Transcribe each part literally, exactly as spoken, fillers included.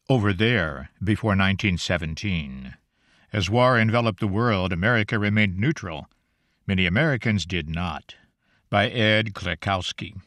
Over There, before nineteen seventeen. As war enveloped the world, America remained neutral. Many Americans did not. By Ed Klekowski.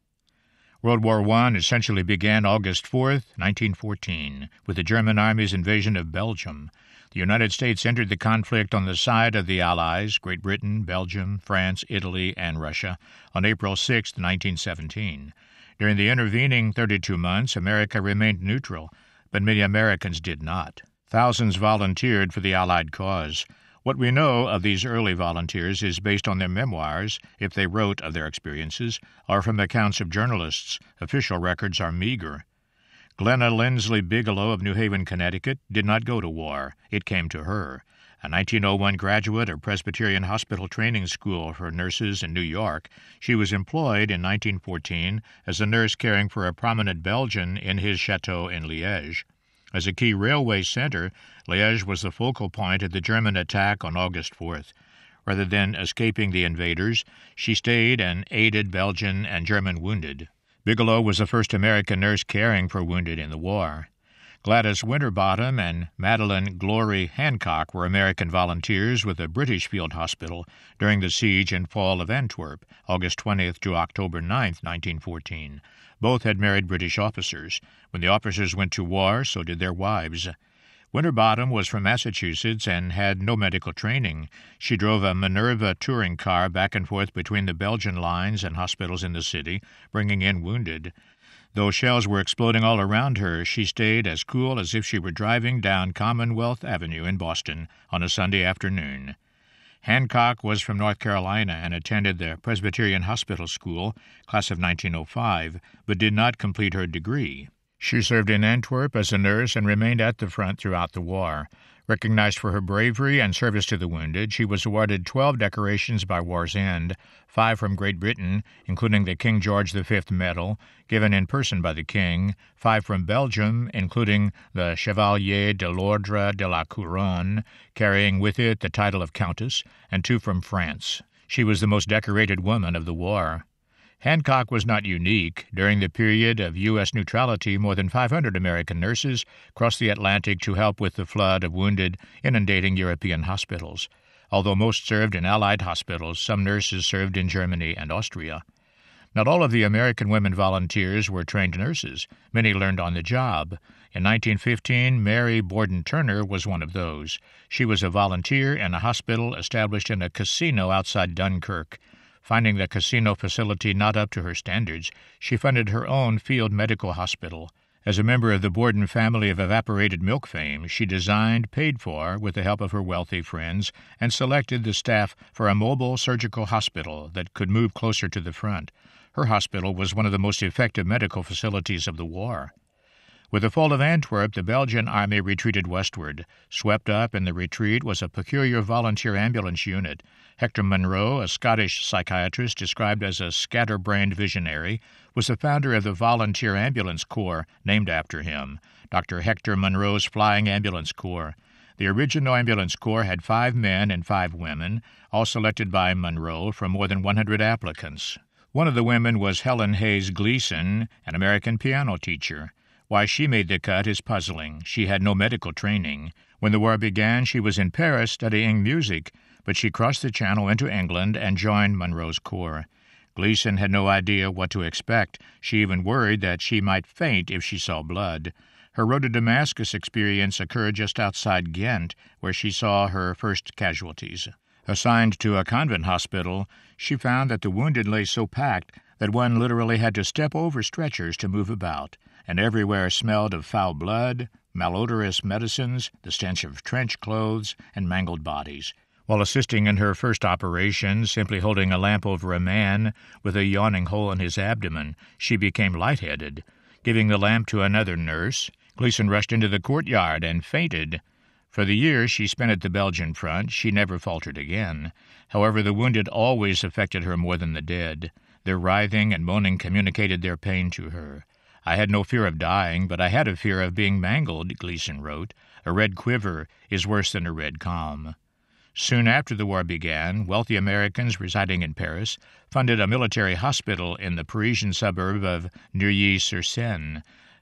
World War One essentially began August fourth, nineteen fourteen, with the German Army's invasion of Belgium. The United States entered the conflict on the side of the Allies, Great Britain, Belgium, France, Italy, and Russia, on April sixth, nineteen seventeen. During the intervening thirty-two months, America remained neutral, but many Americans did not. Thousands volunteered for the Allied cause. What we know of these early volunteers is based on their memoirs, if they wrote of their experiences, or from accounts of journalists. Official records are meager. Glenna Lindsley Bigelow of New Haven, Connecticut, did not go to war. It came to her. A nineteen oh one graduate of Presbyterian Hospital Training School for Nurses in New York, she was employed in nineteen fourteen as a nurse caring for a prominent Belgian in his chateau in Liège. As a key railway center, Liège was the focal point of the German attack on August fourth. Rather than escaping the invaders, she stayed and aided Belgian and German wounded. Bigelow was the first American nurse caring for wounded in the war. Gladys Winterbottom and Madeline Glory Hancock were American volunteers with the British Field Hospital during the siege and fall of Antwerp, August twentieth to October ninth, nineteen fourteen. Both had married British officers. When the officers went to war, so did their wives. Winterbottom was from Massachusetts and had no medical training. She drove a Minerva touring car back and forth between the Belgian lines and hospitals in the city, bringing in wounded. Though shells were exploding all around her, she stayed as cool as if she were driving down Commonwealth Avenue in Boston on a Sunday afternoon. Hancock was from North Carolina and attended the Presbyterian Hospital School, class of nineteen oh five, but did not complete her degree. She served in Antwerp as a nurse and remained at the front throughout the war. Recognized for her bravery and service to the wounded, she was awarded twelve decorations by war's end, five from Great Britain, including the King George the Fifth Medal, given in person by the King, five from Belgium, including the Chevalier de l'Ordre de la Couronne, carrying with it the title of Countess, and two from France. She was the most decorated woman of the war. Hancock was not unique. During the period of U S neutrality, more than five hundred American nurses crossed the Atlantic to help with the flood of wounded inundating European hospitals. Although most served in Allied hospitals, some nurses served in Germany and Austria. Not all of the American women volunteers were trained nurses. Many learned on the job. In nineteen fifteen, Mary Borden Turner was one of those. She was a volunteer in a hospital established in a casino outside Dunkirk. Finding the casino facility not up to her standards, she funded her own field medical hospital. As a member of the Borden family of evaporated milk fame, she designed, paid for, with the help of her wealthy friends, and selected the staff for a mobile surgical hospital that could move closer to the front. Her hospital was one of the most effective medical facilities of the war. With the fall of Antwerp, the Belgian army retreated westward. Swept up in the retreat was a peculiar volunteer ambulance unit. Hector Munro, a Scottish psychiatrist described as a scatterbrained visionary, was the founder of the Volunteer Ambulance Corps, named after him, Doctor Hector Munro's Flying Ambulance Corps. The original ambulance corps had five men and five women, all selected by Munro from more than one hundred applicants. One of the women was Helen Hayes Gleason, an American piano teacher. Why she made the cut is puzzling. She had no medical training. When the war began, she was in Paris studying music, but she crossed the Channel into England and joined Munro's Corps. Gleason had no idea what to expect. She even worried that she might faint if she saw blood. Her road to Damascus experience occurred just outside Ghent, where she saw her first casualties. Assigned to a convent hospital, she found that the wounded lay so packed that one literally had to step over stretchers to move about, and everywhere smelled of foul blood, malodorous medicines, the stench of trench clothes, and mangled bodies. While assisting in her first operation, simply holding a lamp over a man with a yawning hole in his abdomen, she became lightheaded. Giving the lamp to another nurse, Gleason rushed into the courtyard and fainted. For the years she spent at the Belgian front, she never faltered again. However, the wounded always affected her more than the dead. Their writhing and moaning communicated their pain to her. I had no fear of dying, but I had a fear of being mangled, Gleason wrote. A red quiver is worse than a red calm. Soon after the war began, wealthy Americans residing in Paris funded a military hospital in the Parisian suburb of Neuilly-sur-Seine.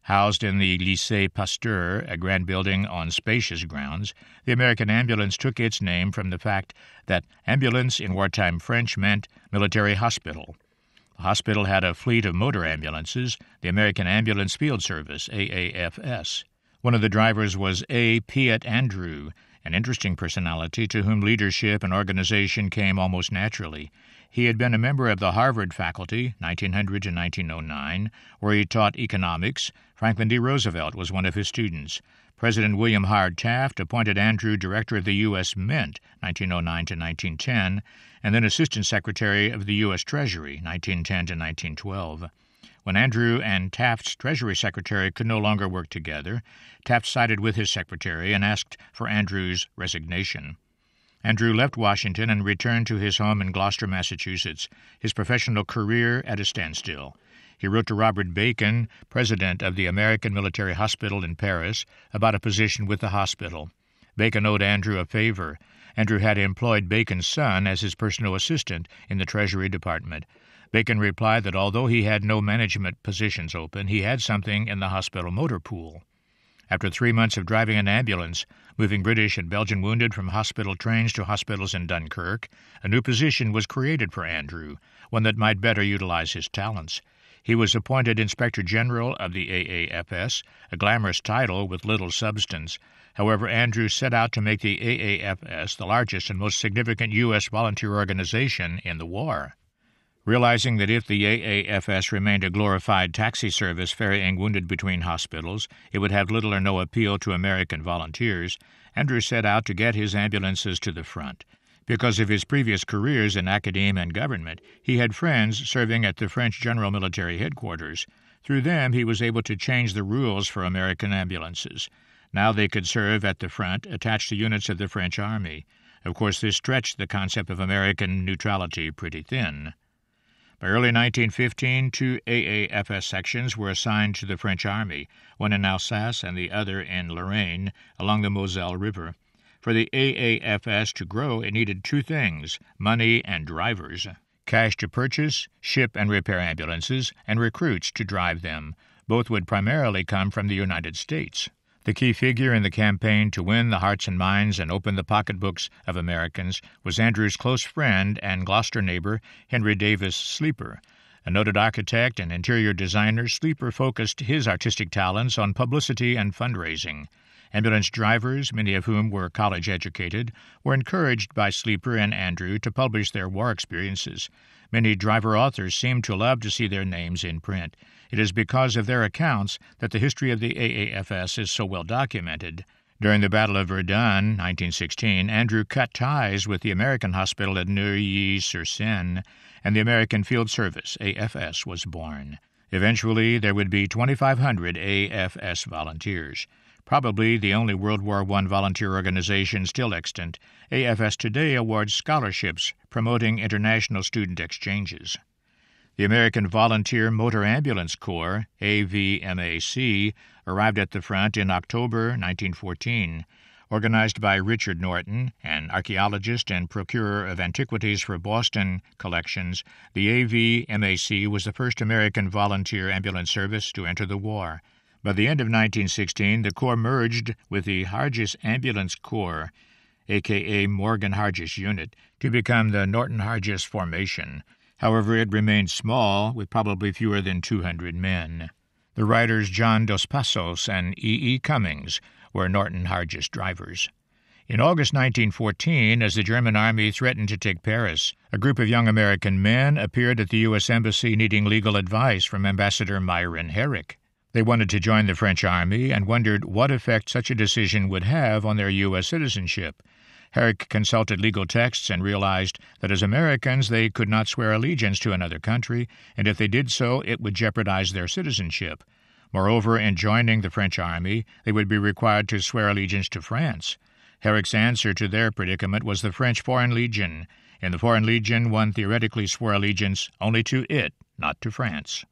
Housed in the Lycée Pasteur, a grand building on spacious grounds, the American ambulance took its name from the fact that ambulance in wartime French meant military hospital. The hospital had a fleet of motor ambulances, the American Ambulance Field Service, A A F S. One of the drivers was A. Piet Andrew, an interesting personality to whom leadership and organization came almost naturally. He had been a member of the Harvard faculty, nineteen hundred to nineteen oh nine, where he taught economics. Franklin D. Roosevelt was one of his students. President William Howard Taft appointed Andrew director of the U S Mint, nineteen oh nine to nineteen ten, and then Assistant Secretary of the U S Treasury, nineteen ten to nineteen twelve. When Andrew and Taft's Treasury Secretary could no longer work together, Taft sided with his secretary and asked for Andrew's resignation. Andrew left Washington and returned to his home in Gloucester, Massachusetts, his professional career at a standstill. He wrote to Robert Bacon, president of the American Military Hospital in Paris, about a position with the hospital. Bacon owed Andrew a favor. Andrew had employed Bacon's son as his personal assistant in the Treasury Department. Bacon replied that although he had no management positions open, he had something in the hospital motor pool. After three months of driving an ambulance, moving British and Belgian wounded from hospital trains to hospitals in Dunkirk, a new position was created for Andrew, one that might better utilize his talents. He was appointed Inspector General of the A A F S, a glamorous title with little substance. However, Andrew set out to make the A A F S the largest and most significant U S volunteer organization in the war. Realizing that if the A A F S remained a glorified taxi service ferrying wounded between hospitals, it would have little or no appeal to American volunteers, Andrew set out to get his ambulances to the front. Because of his previous careers in academia and government, he had friends serving at the French General Military Headquarters. Through them, he was able to change the rules for American ambulances. Now they could serve at the front, attached to units of the French Army. Of course, this stretched the concept of American neutrality pretty thin. By early nineteen fifteen, two A A F S sections were assigned to the French Army, one in Alsace and the other in Lorraine, along the Moselle River. For the A A F S to grow, it needed two things, money and drivers, cash to purchase, ship and repair ambulances, and recruits to drive them. Both would primarily come from the United States. The key figure in the campaign to win the hearts and minds and open the pocketbooks of Americans was Andrew's close friend and Gloucester neighbor, Henry Davis Sleeper. A noted architect and interior designer, Sleeper focused his artistic talents on publicity and fundraising. Ambulance drivers, many of whom were college-educated, were encouraged by Sleeper and Andrew to publish their war experiences. Many driver authors seemed to love to see their names in print. It is because of their accounts that the history of the A A F S is so well documented. During the Battle of Verdun, nineteen sixteen, Andrew cut ties with the American hospital at Neuilly-sur-Seine, and the American Field Service, A F S, was born. Eventually, there would be twenty-five hundred A F S volunteers. Probably the only World War One volunteer organization still extant, A F S today awards scholarships promoting international student exchanges. The American Volunteer Motor Ambulance Corps, A V M A C, arrived at the front in October nineteen fourteen. Organized by Richard Norton, an archaeologist and procurer of antiquities for Boston collections, the A V M A C was the first American volunteer ambulance service to enter the war. By the end of nineteen sixteen, the Corps merged with the Hargis Ambulance Corps, a k a. Morgan Hargis Unit, to become the Norton Hargis Formation. However, it remained small, with probably fewer than two hundred men. The writers John Dos Passos and E. E. Cummings were Norton Hargis drivers. In August nineteen fourteen, as the German army threatened to take Paris, a group of young American men appeared at the U S Embassy needing legal advice from Ambassador Myron Herrick. They wanted to join the French army and wondered what effect such a decision would have on their U S citizenship. Herrick consulted legal texts and realized that as Americans they could not swear allegiance to another country, and if they did so, it would jeopardize their citizenship. Moreover, in joining the French army, they would be required to swear allegiance to France. Herrick's answer to their predicament was the French Foreign Legion. In the Foreign Legion, one theoretically swore allegiance only to it, not to France.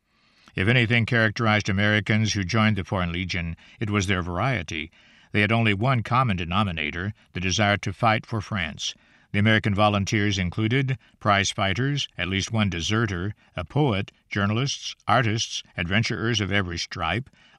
If anything characterized Americans who joined the Foreign Legion, it was their variety. They had only one common denominator, the desire to fight for France. The American volunteers included prize fighters, at least one deserter, a poet, journalists, artists, adventurers of every stripe,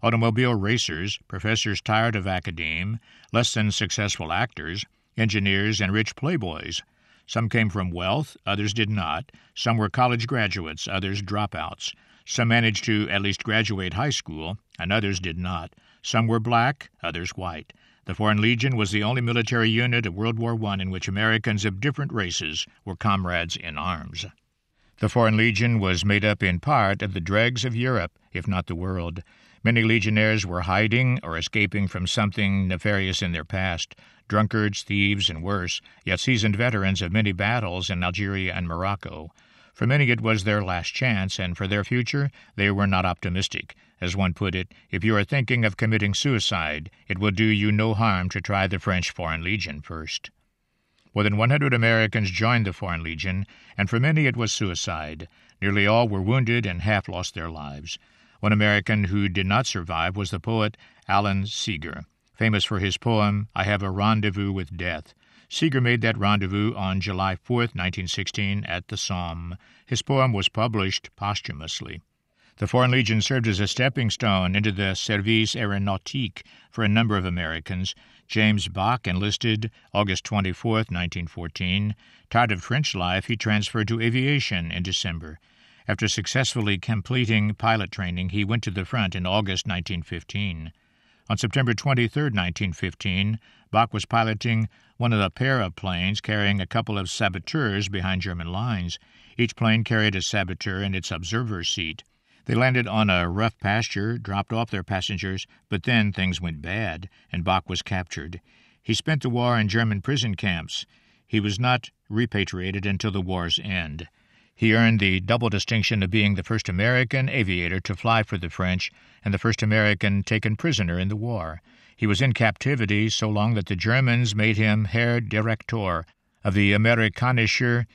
automobile racers, professors tired of academe, less than successful actors, engineers, and rich playboys. Some came from wealth, others did not. Some were college graduates, others dropouts. Some managed to at least graduate high school, and others did not. Some were black, others white. The Foreign Legion was the only military unit of World War One in which Americans of different races were comrades in arms. The Foreign Legion was made up in part of the dregs of Europe, if not the world. Many legionnaires were hiding or escaping from something nefarious in their past, drunkards, thieves, and worse, yet seasoned veterans of many battles in Algeria and Morocco. For many it was their last chance, and for their future they were not optimistic. As one put it, if you are thinking of committing suicide, it will do you no harm to try the French Foreign Legion first. More than one hundred Americans joined the Foreign Legion, and for many it was suicide. Nearly all were wounded and half lost their lives. One American who did not survive was the poet Alan Seeger, famous for his poem, I Have a Rendezvous with Death. Seeger made that rendezvous on July fourth, nineteen sixteen, at the Somme. His poem was published posthumously. The Foreign Legion served as a stepping stone into the Service Aéronautique for a number of Americans. James Bach enlisted August twenty-fourth, nineteen fourteen. Tired of French life, he transferred to aviation in December. After successfully completing pilot training, he went to the front in August nineteen fifteen. On September twenty-third, nineteen fifteen, Bach was piloting one of a pair of planes carrying a couple of saboteurs behind German lines. Each plane carried a saboteur in its observer's seat. They landed on a rough pasture, dropped off their passengers, but then things went bad, and Bach was captured. He spent the war in German prison camps. He was not repatriated until the war's end. He earned the double distinction of being the first American aviator to fly for the French and the first American taken prisoner in the war. He was in captivity so long that the Germans made him Herr Direktor of the Amerikanischer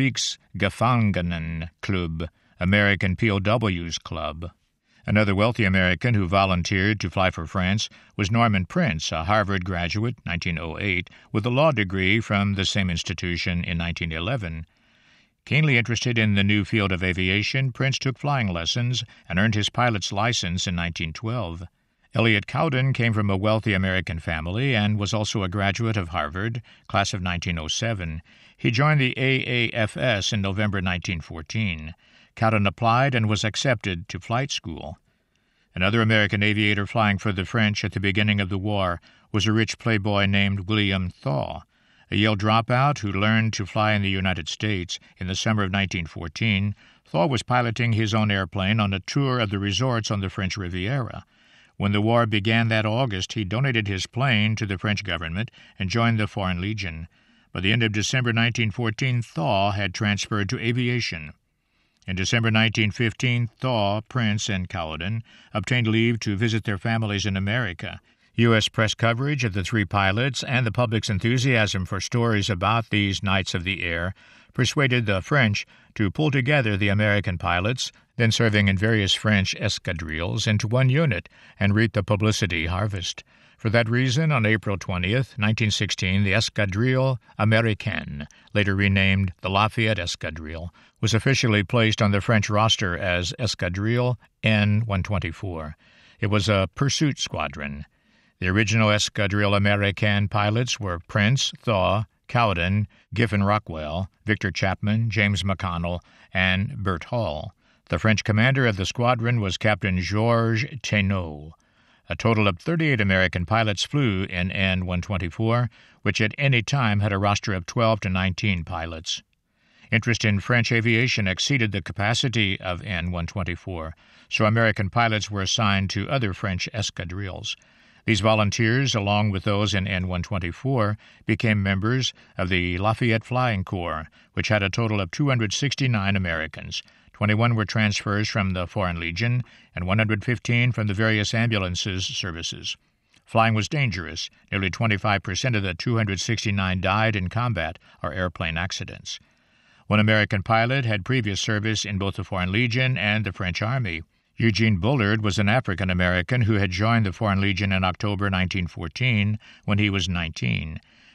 Kriegsgefangenen-Klub, American P O Ws Club. Another wealthy American who volunteered to fly for France was Norman Prince, a Harvard graduate, nineteen oh eight, with a law degree from the same institution in nineteen eleven. Keenly interested in the new field of aviation, Prince took flying lessons and earned his pilot's license in nineteen twelve. Elliot Cowden came from a wealthy American family and was also a graduate of Harvard, class of nineteen oh seven. He joined the A A F S in November nineteen fourteen. Cowden applied and was accepted to flight school. Another American aviator flying for the French at the beginning of the war was a rich playboy named William Thaw. A Yale dropout who learned to fly in the United States in the summer of nineteen fourteen, Thaw was piloting his own airplane on a tour of the resorts on the French Riviera. When the war began that August, he donated his plane to the French government and joined the Foreign Legion. By the end of December nineteen fourteen, Thaw had transferred to aviation. In December nineteen fifteen, Thaw, Prince, and Cowden obtained leave to visit their families in America. U S press coverage of the three pilots and the public's enthusiasm for stories about these knights of the air persuaded the French to pull together the American pilots, then serving in various French escadrilles, into one unit and reap the publicity harvest. For that reason, on April twentieth, nineteen sixteen, the Escadrille Américaine, later renamed the Lafayette Escadrille, was officially placed on the French roster as Escadrille N one twenty-four. It was a pursuit squadron. The original Escadrille Américaine pilots were Prince, Thaw, Cowden, Giffen Rockwell, Victor Chapman, James McConnell, and Bert Hall. The French commander of the squadron was Captain Georges Thénault. A total of thirty-eight American pilots flew in N one twenty-four, which at any time had a roster of twelve to nineteen pilots. Interest in French aviation exceeded the capacity of N one twenty-four, so American pilots were assigned to other French escadrilles. These volunteers, along with those in N one twenty-four, became members of the Lafayette Flying Corps, which had a total of two hundred sixty-nine Americans. twenty-one were transfers from the Foreign Legion, and one hundred fifteen from the various ambulances services. Flying was dangerous. Nearly twenty-five percent of the two hundred sixty-nine died in combat or airplane accidents. One American pilot had previous service in both the Foreign Legion and the French Army. Eugene Bullard was an African-American who had joined the Foreign Legion in October nineteen fourteen when he was nineteen.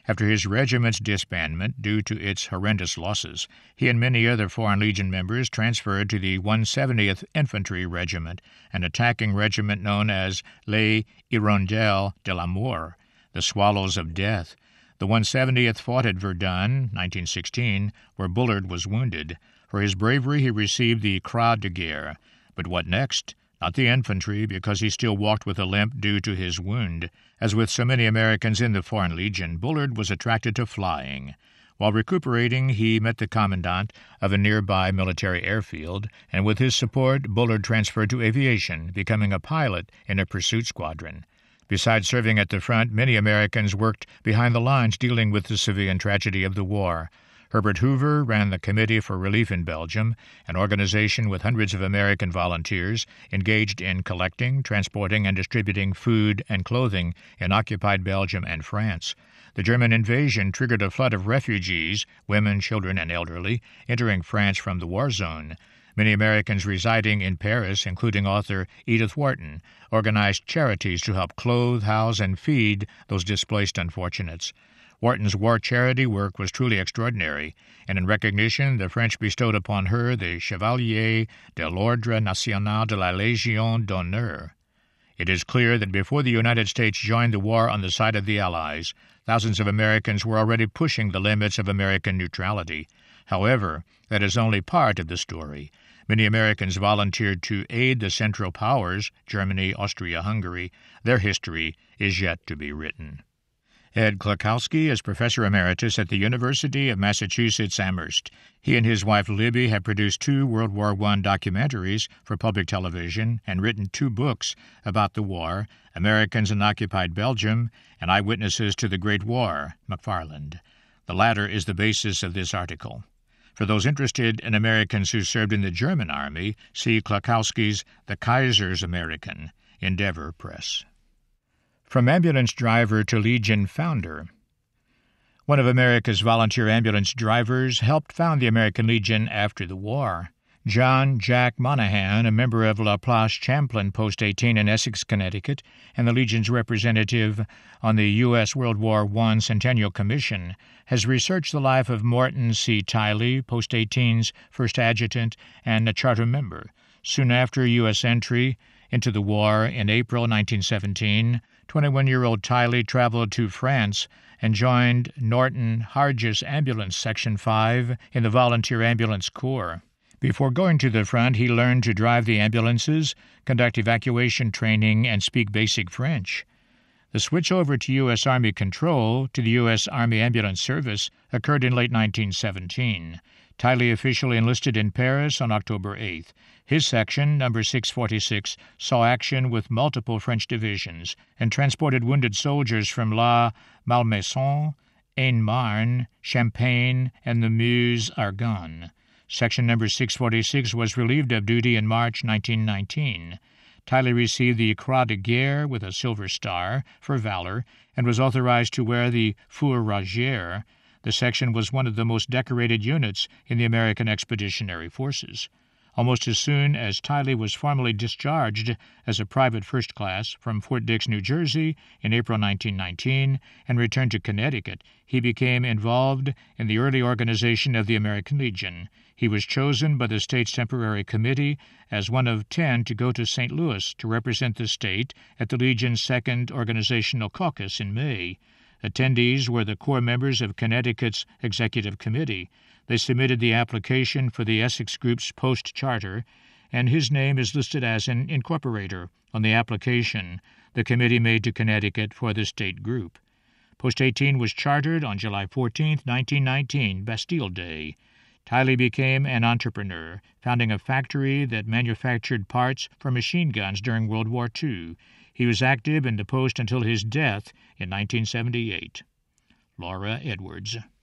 After his regiment's disbandment due to its horrendous losses, he and many other Foreign Legion members transferred to the one hundred seventieth Infantry Regiment, an attacking regiment known as Les Hirondelles de la Mort, the Swallows of Death. The one hundred seventieth fought at Verdun, nineteen sixteen, where Bullard was wounded. For his bravery he received the Croix de Guerre. But what next? Not the infantry, because he still walked with a limp due to his wound. As with so many Americans in the Foreign Legion, Bullard was attracted to flying. While recuperating, he met the commandant of a nearby military airfield, and with his support, Bullard transferred to aviation, becoming a pilot in a pursuit squadron. Besides serving at the front, many Americans worked behind the lines dealing with the civilian tragedy of the war. Herbert Hoover ran the Committee for Relief in Belgium, an organization with hundreds of American volunteers engaged in collecting, transporting, and distributing food and clothing in occupied Belgium and France. The German invasion triggered a flood of refugees, women, children, and elderly, entering France from the war zone. Many Americans residing in Paris, including author Edith Wharton, organized charities to help clothe, house, and feed those displaced unfortunates. Wharton's war charity work was truly extraordinary, and in recognition the French bestowed upon her the Chevalier de l'Ordre National de la Légion d'Honneur. It is clear that before the United States joined the war on the side of the Allies, thousands of Americans were already pushing the limits of American neutrality. However, that is only part of the story. Many Americans volunteered to aid the Central Powers, Germany, Austria, Hungary. Their history is yet to be written. Ed Klekowski is Professor Emeritus at the University of Massachusetts Amherst. He and his wife Libby have produced two World War One documentaries for public television and written two books about the war, Americans in Occupied Belgium and Eyewitnesses to the Great War, McFarland. The latter is the basis of this article. For those interested in Americans who served in the German Army, see Klekowski's The Kaiser's American, Endeavor Press. From ambulance driver to Legion founder. One of America's volunteer ambulance drivers helped found the American Legion after the war. John Jack Monahan, a member of La Place Champlain Post eighteen in Essex, Connecticut, and the Legion's representative on the U S World War One Centennial Commission, has researched the life of Morton C. Tiley, Post eighteen's first adjutant and a charter member. Soon after U S entry into the war in April nineteen seventeen, twenty-one-year-old Tiley traveled to France and joined Norton Harjes Ambulance Section five in the Volunteer Ambulance Corps. Before going to the front, he learned to drive the ambulances, conduct evacuation training, and speak basic French. The switch over to U S Army control to the U S Army Ambulance Service occurred in late nineteen seventeen. Tiley officially enlisted in Paris on October eighth. His section, number six forty-six, saw action with multiple French divisions and transported wounded soldiers from La Malmaison, Aisne-Marne, Champagne, and the Meuse-Argonne. Section number six forty-six was relieved of duty in March nineteen nineteen. Tiley received the Croix de Guerre with a Silver Star for valor and was authorized to wear the Fourragère. The section was one of the most decorated units in the American Expeditionary Forces. Almost as soon as Tiley was formally discharged as a private first class from Fort Dix, New Jersey, in April nineteen nineteen, and returned to Connecticut, he became involved in the early organization of the American Legion. He was chosen by the state's temporary committee as one of ten to go to Saint Louis to represent the state at the Legion's second organizational caucus in May. Attendees were the core members of Connecticut's executive committee. They submitted the application for the Essex Group's post charter, and his name is listed as an incorporator on the application the committee made to Connecticut for the state group. Post eighteen was chartered on July fourteenth, nineteen nineteen, Bastille Day. Tiley became an entrepreneur, founding a factory that manufactured parts for machine guns during World War Two. He was active in the post until his death in nineteen seventy-eight. Laura Edwards.